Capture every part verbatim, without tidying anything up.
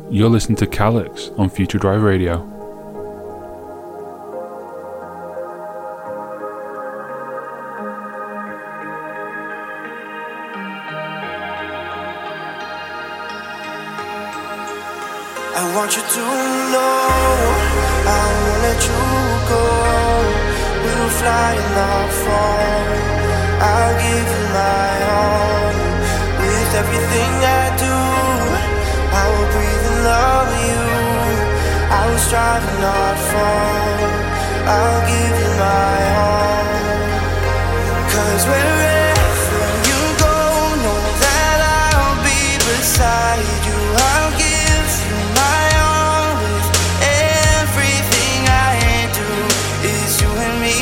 You're listening to Calyx on Future Drive Radio. I want you to know I won't let you go. We'll fly and not fall. I'll give you my all. With everything I do, I will breathe and love you. I will strive and not fall. I'll give you my all. 'Cause wherever you go, know that I'll be beside you. I'll give you my all. With everything I do is you and me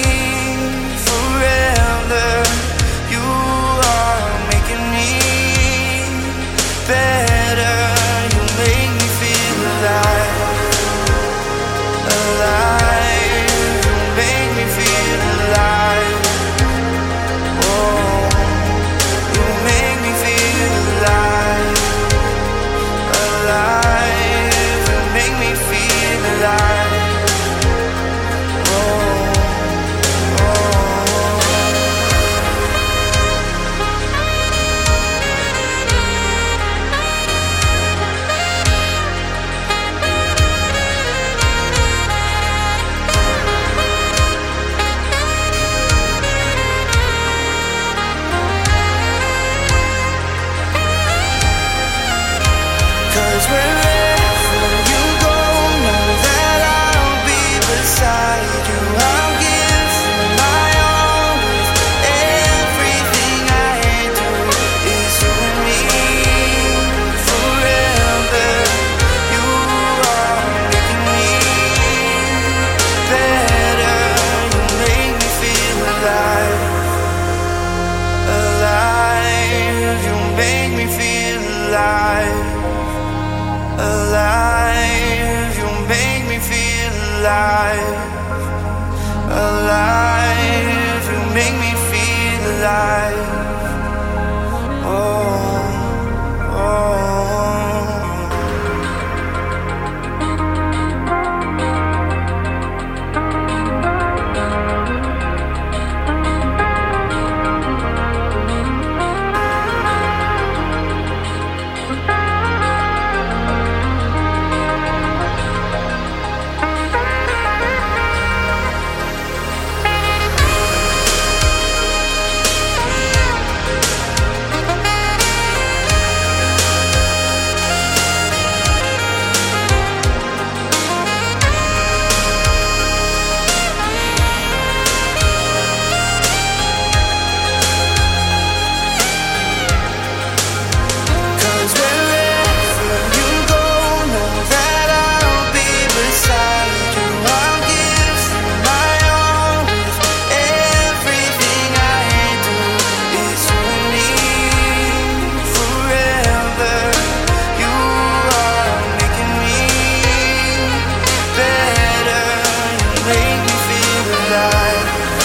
forever. You are making me better. You make me feel alive, alive. You make me feel alive. Oh, you make me feel alive, alive. You make me feel alive. Oh, oh. Cause wherever you go, know that I'll be beside you. I'll give you my all. With everything I do is you and me forever. You are making me better. You make me feel alive, alive. You make me feel alive, alive. You make me feel alive, alive. You make me feel alive. Oh, oh. Cause wherever you go, know that I'll be beside you. I'll give you my all. With everything I do is you and me forever. You are making me better. You make me feel alive.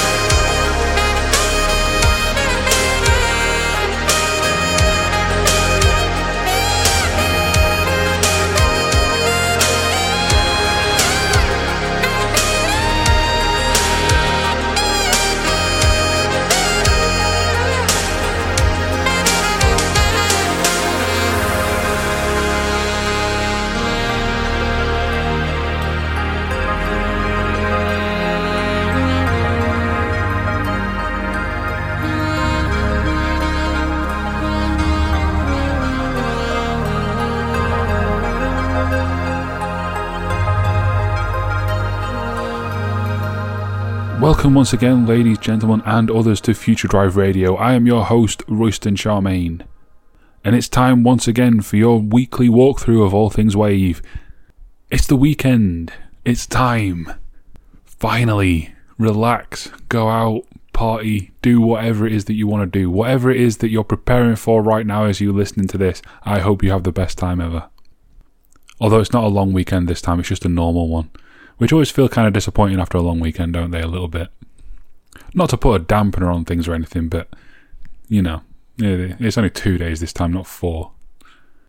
Welcome once again, ladies, gentlemen, and others to Future Drive Radio. I am your host, Royston Charmaine. And it's time once again for your weekly walkthrough of all things Wave. It's the weekend. It's time. Finally, relax, go out, party, do whatever it is that you want to do. Whatever it is that you're preparing for right now as you're listening to this, I hope you have the best time ever. Although it's not a long weekend this time, it's just a normal one. Which always feel kind of disappointing after a long weekend, don't they, a little bit? Not to put a dampener on things or anything, but, you know, it's only two days this time, not four.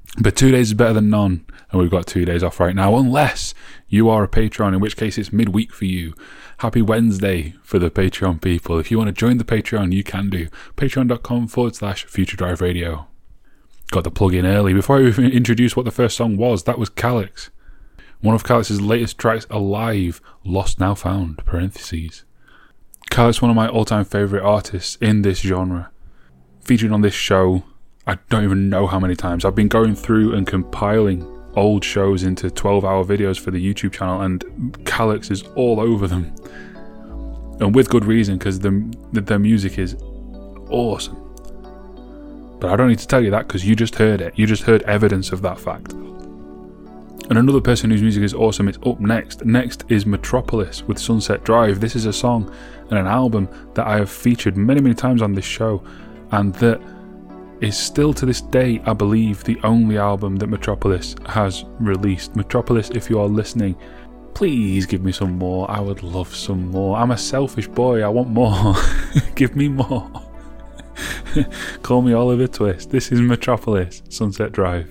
But two days is better than none, and we've got two days off right now, unless you are a Patreon, in which case it's midweek for you. Happy Wednesday for the Patreon people. If you want to join the Patreon, you can do. Patreon.com forward slash Future Drive Radio. Got the plug in early. Before I even introduce what the first song was, that was Calyx. One of Calyx's latest tracks, Alive, Lost Now Found, parentheses. Calyx, one of my all-time favourite artists in this genre. Featured on this show, I don't even know how many times. I've been going through and compiling old shows into twelve hour videos for the YouTube channel, and Calyx is all over them. And with good reason, because the, the, their music is awesome. But I don't need to tell you that, because you just heard it. You just heard evidence of that fact. And another person whose music is awesome is up next. Next is Metropolis with Sunset Drive. This is a song and an album that I have featured many, many times on this show, and that is still to this day, I believe, the only album that Metropolis has released. Metropolis, if you are listening, please give me some more. I would love some more. I'm a selfish boy. I want more. Give me more. Call me Oliver Twist. This is Metropolis, Sunset Drive.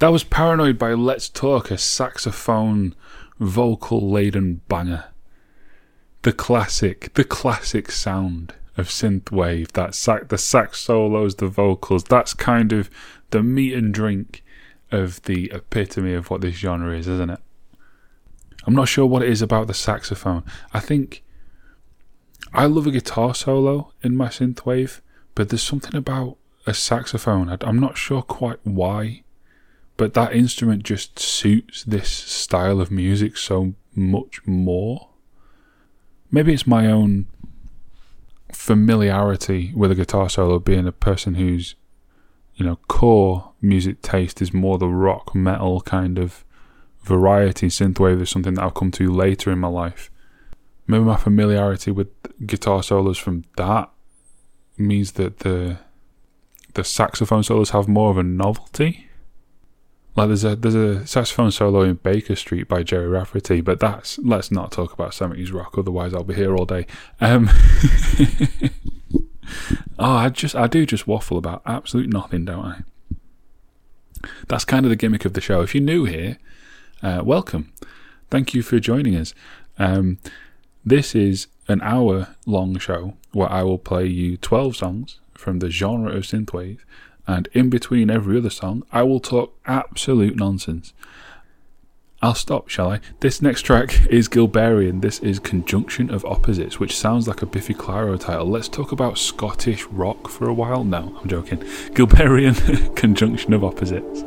That was Paranoid by Let's Talk, a saxophone vocal-laden banger. The classic, the classic sound of synthwave, that sax, the sax solos, the vocals, that's kind of the meat and drink of the epitome of what this genre is, isn't it? I'm not sure what it is about the saxophone. I think I love a guitar solo in my synthwave, but there's something about a saxophone. I'm not sure quite why, but that instrument just suits this style of music so much more. Maybe it's my own familiarity with a guitar solo, being a person whose, you know, core music taste is more the rock metal kind of variety. Synthwave is something that I'll come to later in my life. Maybe my familiarity with guitar solos from that means that the the saxophone solos have more of a novelty. Like there's a there's a saxophone solo in Baker Street by Jerry Rafferty, but that's let's not talk about seventies rock, otherwise I'll be here all day. Um, oh, I just I do just waffle about absolute nothing, don't I? That's kind of the gimmick of the show. If you're new here, uh, welcome. Thank you for joining us. Um, this is an hour-long show where I will play you twelve songs from the genre of synthwave. And in between every other song, I will talk absolute nonsense. I'll stop, shall I? This next track is Gilberian. This is Conjunction of Opposites, which sounds like a Biffy Clyro title. Let's talk about Scottish rock for a while. No, I'm joking. Gilberian, Conjunction of Opposites.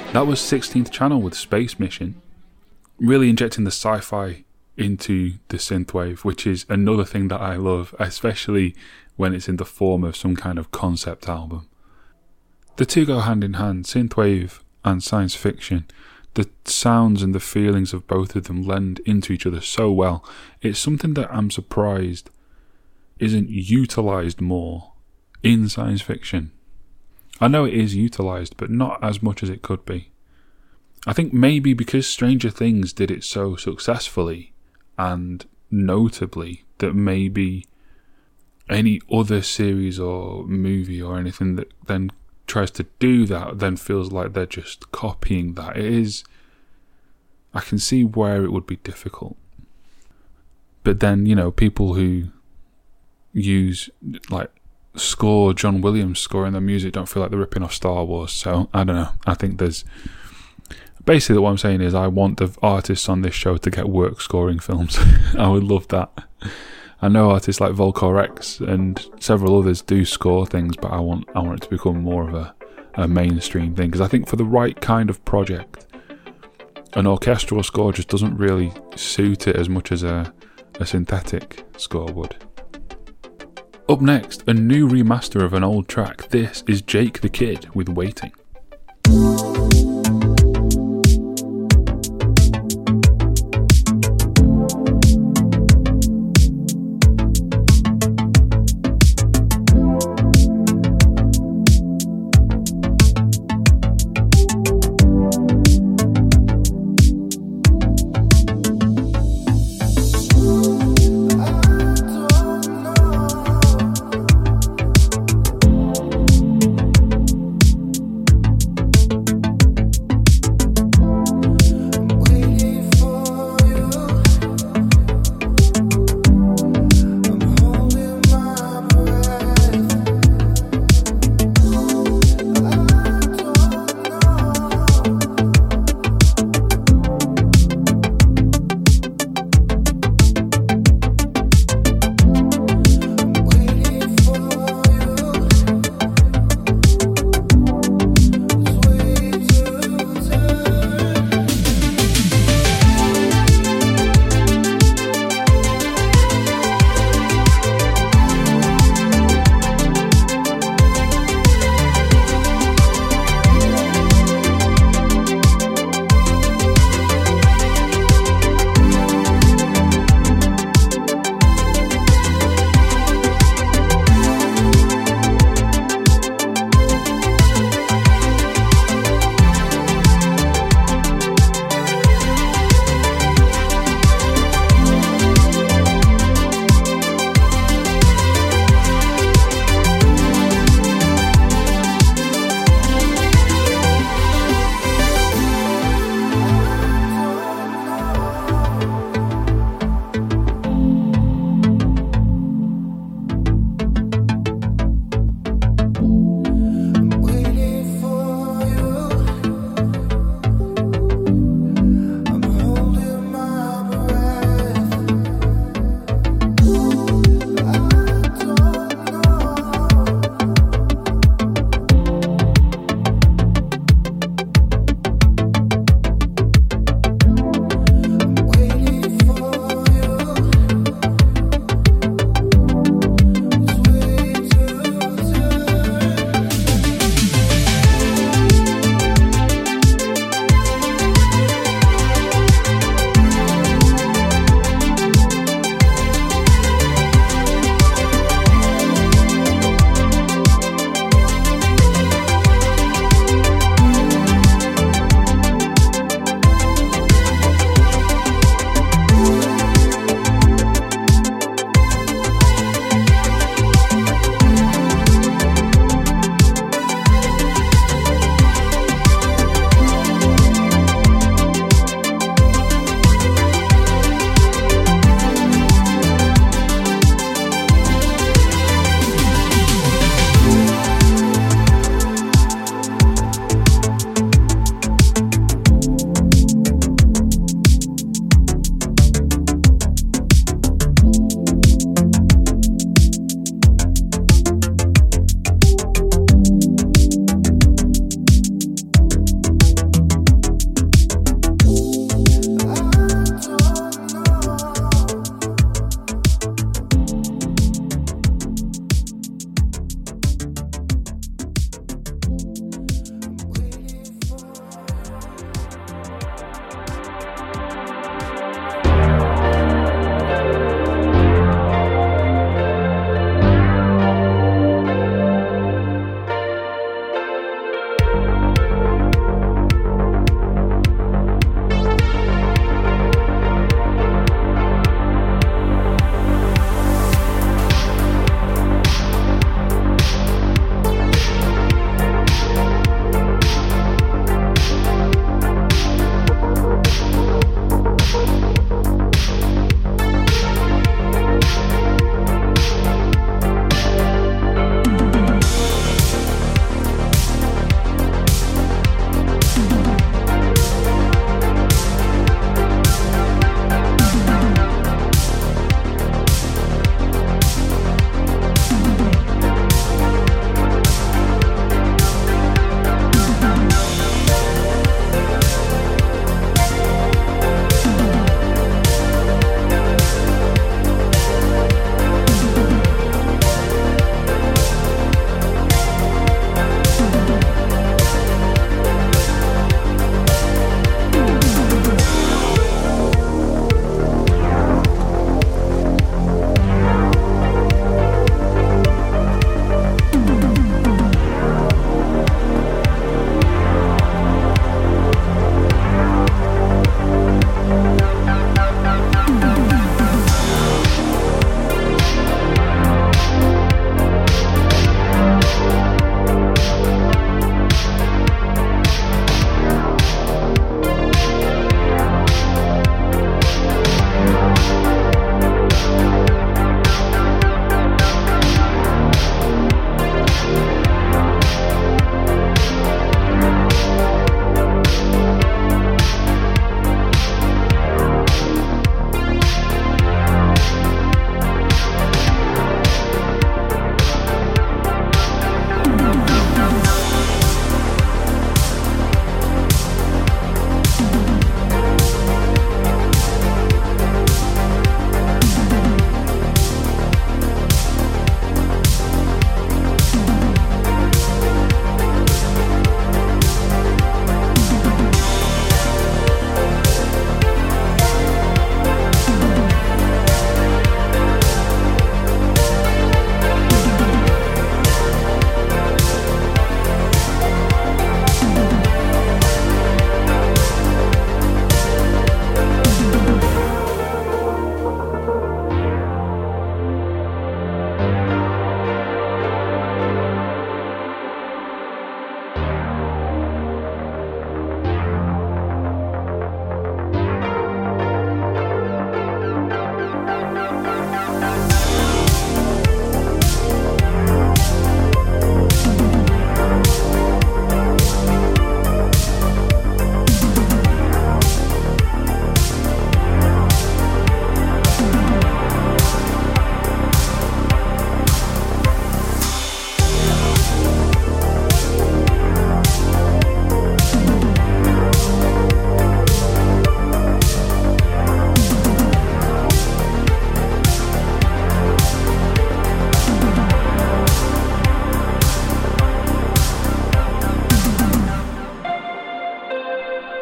That was sixteenth Channel with Space Mission, really injecting the sci-fi into the synthwave, which is another thing that I love, especially when it's in the form of some kind of concept album. The two go hand in hand, synthwave and science fiction. The sounds and the feelings of both of them blend into each other so well. It's something that I'm surprised isn't utilised more in science fiction. I know it is utilised, but not as much as it could be. I think maybe because Stranger Things did it so successfully and notably that maybe any other series or movie or anything that then tries to do that then feels like they're just copying that. It is, I can see where it would be difficult. But then, you know, people who use like score John Williams score in their music don't feel like they're ripping off Star Wars. So I don't know. I think there's basically what I'm saying is I want the artists on this show to get work scoring films. I would love that. I know artists like Volcor X and several others do score things, but I want I want it to become more of a, a mainstream thing, because I think for the right kind of project, an orchestral score just doesn't really suit it as much as a, a synthetic score would. Up next, a new remaster of an old track. This is Jake the Kid with Waiting.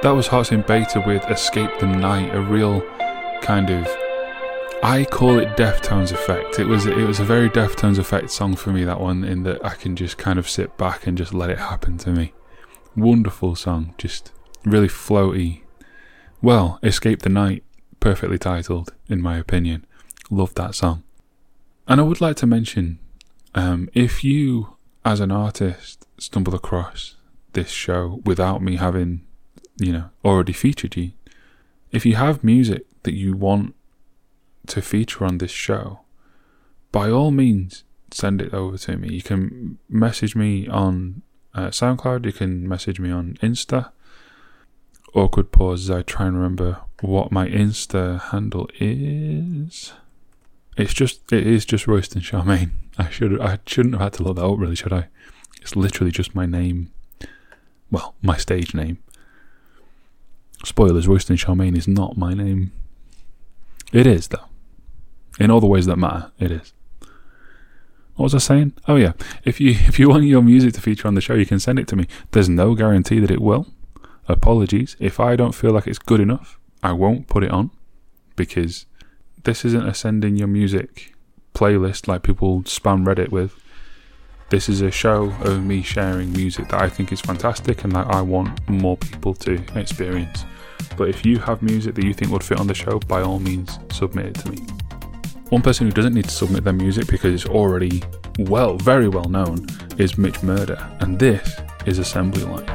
that was Hearts in Beta with Escape the Night, a real kind of, I call it Deftones effect. It was it was a very Deftones effect song for me, that one, in that I can just kind of sit back and just let it happen to me. Wonderful song, just really floaty. Well, Escape the Night, perfectly titled, in my opinion. Love that song. And I would like to mention, um, if you, as an artist, stumble across this show without me having, you know, already featured you, if you have music that you want to feature on this show, by all means send it over to me. You can message me on uh, SoundCloud, you can message me on Insta. Awkward pause as I try and remember what my Insta handle is. It's just it is just Royston Charmaine. I should I shouldn't have had to look that up, really, should I? It's literally just my name. Well, my stage name. Spoilers, Royston Charmaine is not my name. It is, though. In all the ways that matter, it is. What was I saying? Oh yeah, if you if you want your music to feature on the show, you can send it to me. There's no guarantee that it will. Apologies. If I don't feel like it's good enough, I won't put it on, because this isn't a send in your music playlist like people spam Reddit with. This is a show of me sharing music that I think is fantastic and that I want more people to experience. But if you have music that you think would fit on the show, by all means, submit it to me. One person who doesn't need to submit their music because it's already well, very well known, is Mitch Murder, and this is Assembly Line.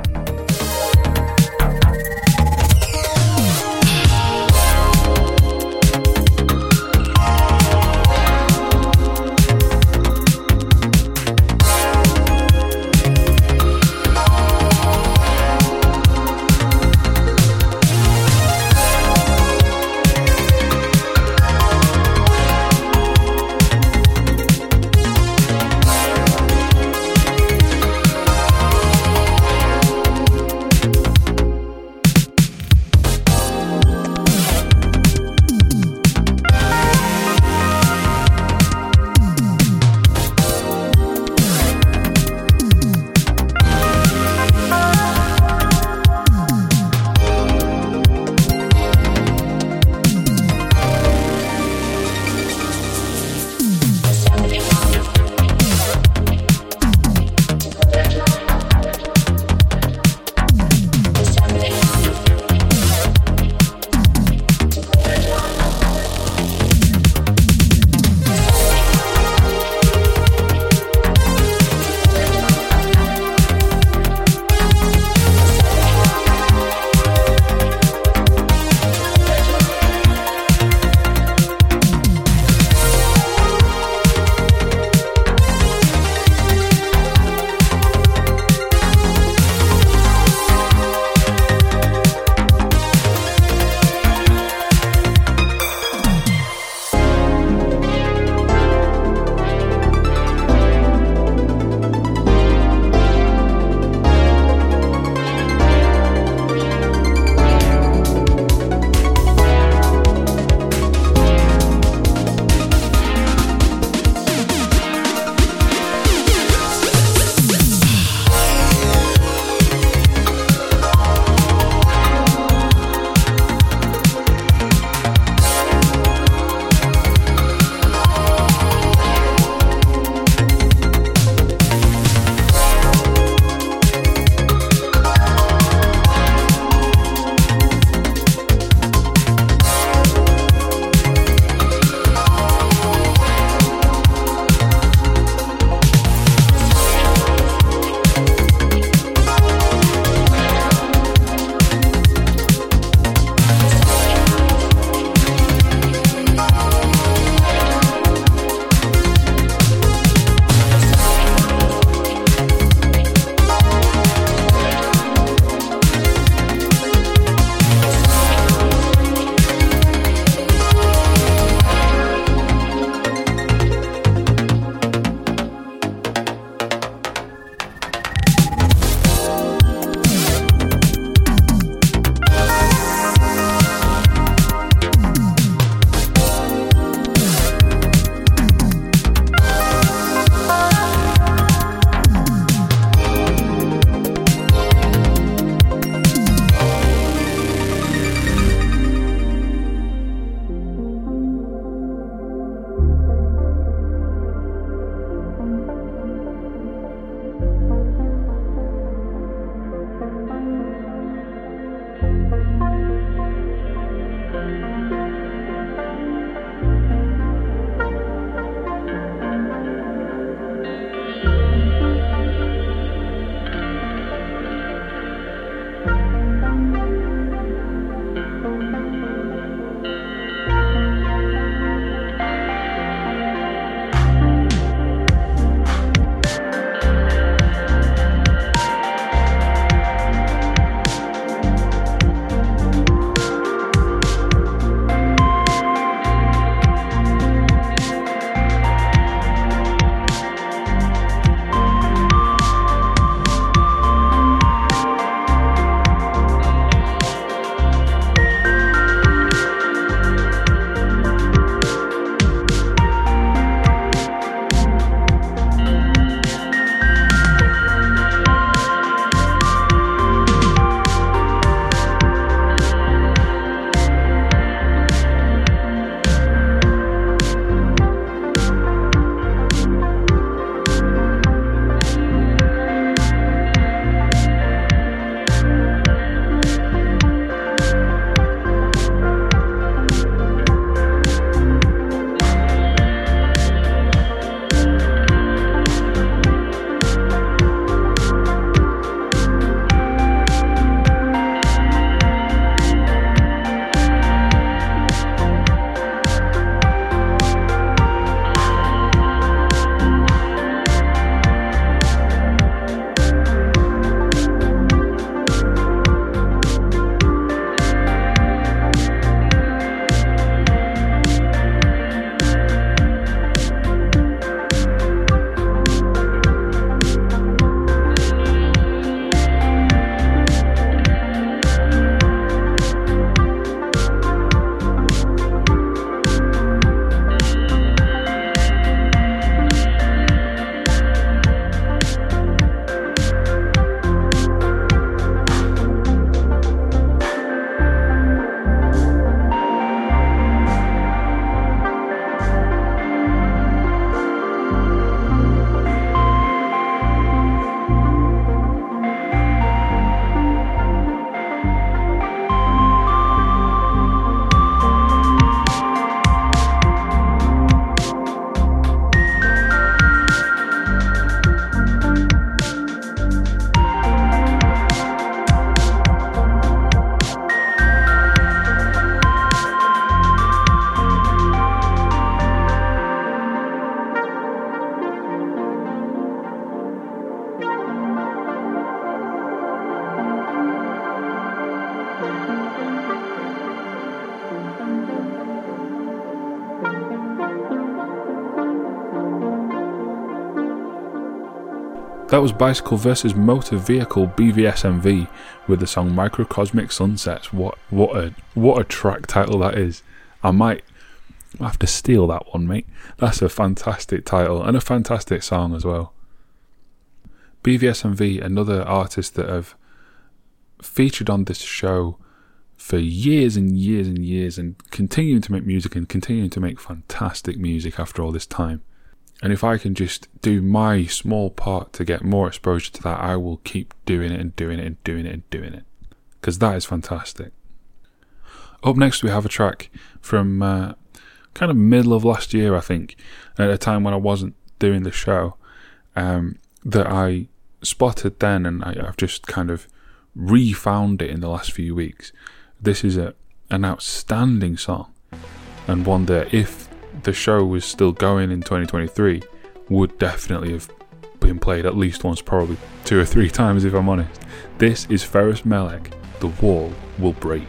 That was Bicycle versus Motor Vehicle B V S M V with the song Microcosmic Sunsets. What what a what a track title that is. I might have to steal that one, mate. That's a fantastic title and a fantastic song as well. B V S M V, another artist that have featured on this show for years and years and years and continuing to make music and continuing to make fantastic music after all this time. And if I can just do my small part to get more exposure to that, I will keep doing it and doing it and doing it and doing it. Because that is fantastic. Up next we have a track from uh, kind of middle of last year, I think, at a time when I wasn't doing the show, um, that I spotted then, and I, I've just kind of refound it in the last few weeks. This is a an outstanding song, and one that if the show was still going in twenty twenty-three would definitely have been played at least once, probably two or three times if I'm honest. This is Ferris Melek, The Wall Will Break.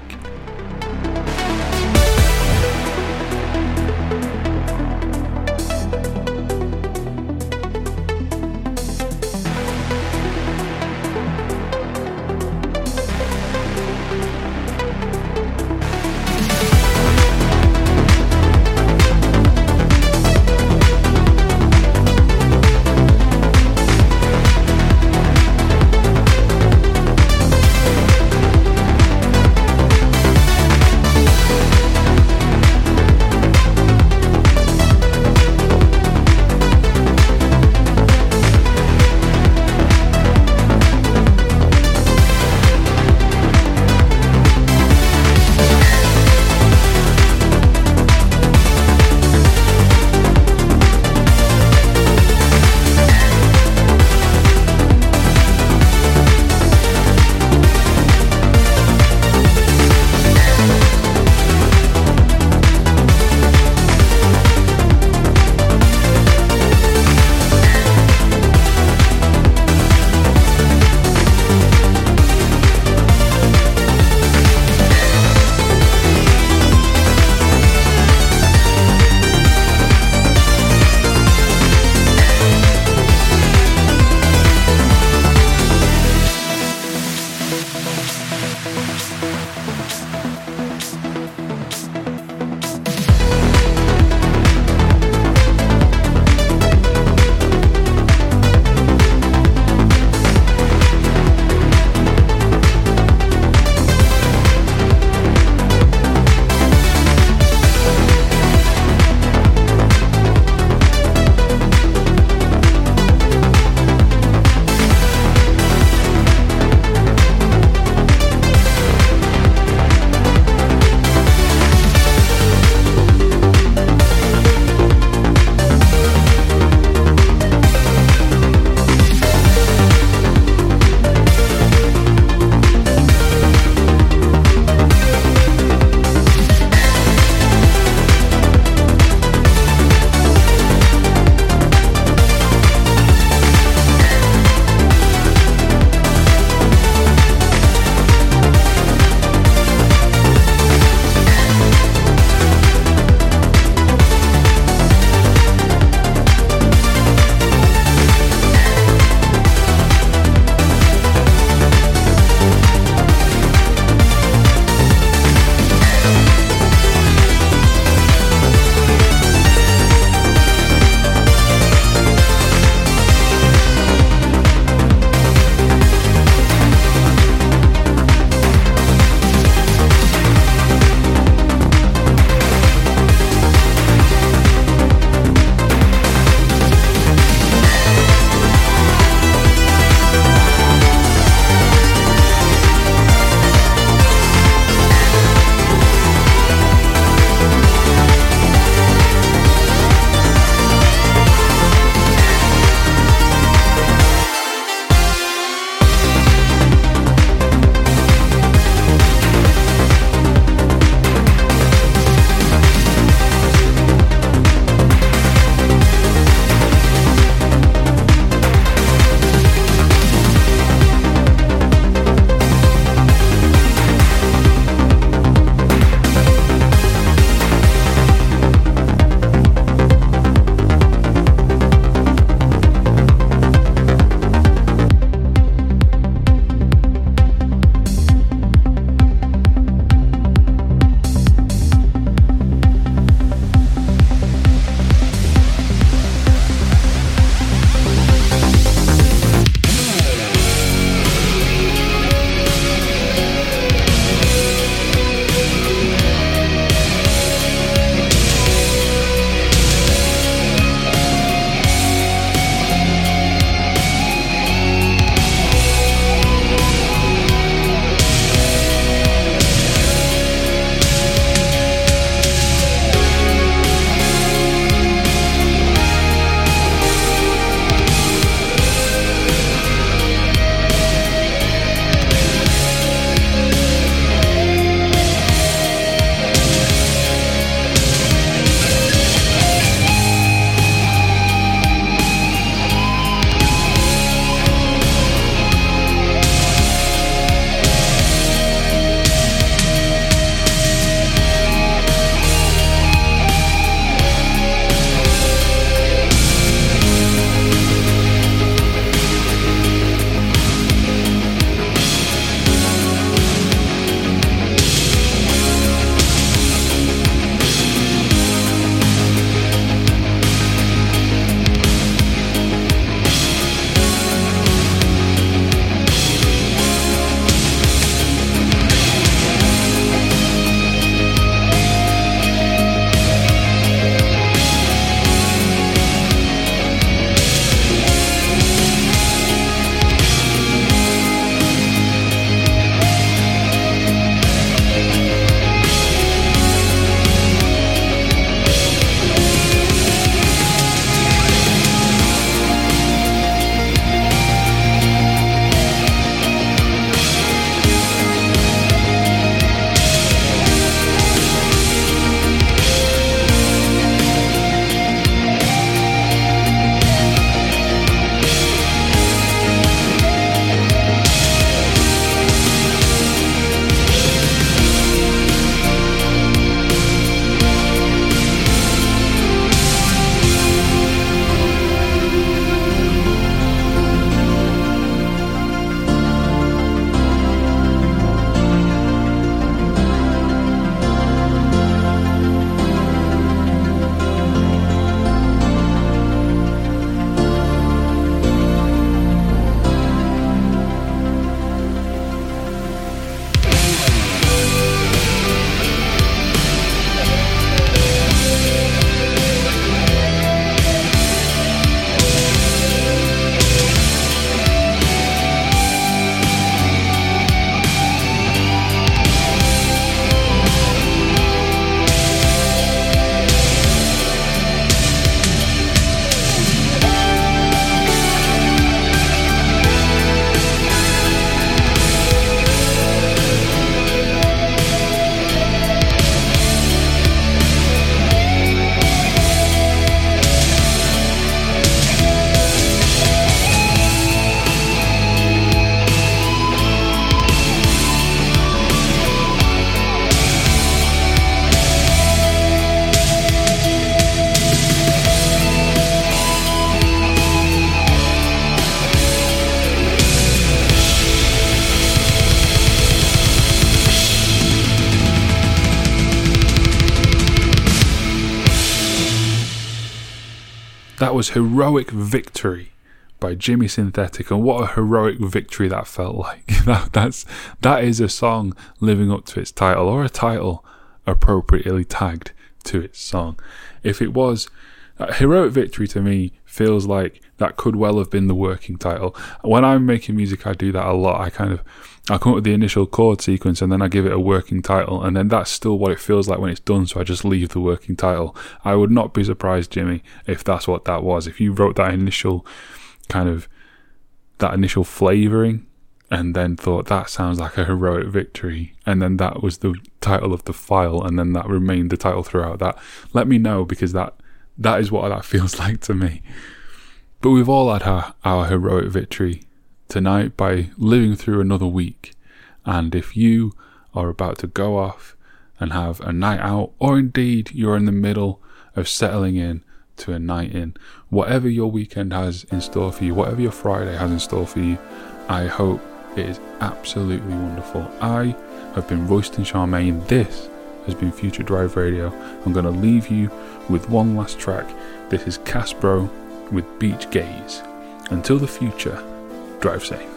That was Heroic Victory by Jimmy Synthetic, and what a heroic victory that felt like. that, that's, that is a song living up to its title, or a title appropriately tagged to its song. If it was, uh, Heroic Victory to me feels like that could well have been the working title. When I'm making music, I do that a lot. I kind of, I come up with the initial chord sequence and then I give it a working title, and then that's still what it feels like when it's done, so I just leave the working title. I would not be surprised, Jimmy, if that's what that was. If you wrote that initial kind of, that initial flavouring and then thought that sounds like a heroic victory, and then that was the title of the file, and then that remained the title throughout that, let me know, because that that is what that feels like to me. But we've all had our, our heroic victory tonight by living through another week. And if you are about to go off and have a night out, or indeed you're in the middle of settling in to a night in, whatever your weekend has in store for you, whatever your Friday has in store for you, I hope it is absolutely wonderful. I have been Royston Charmaine. This has been Future Drive Radio. I'm going to leave you with one last track. This is Caspro with Beach Gaze. Until the future, drive safe.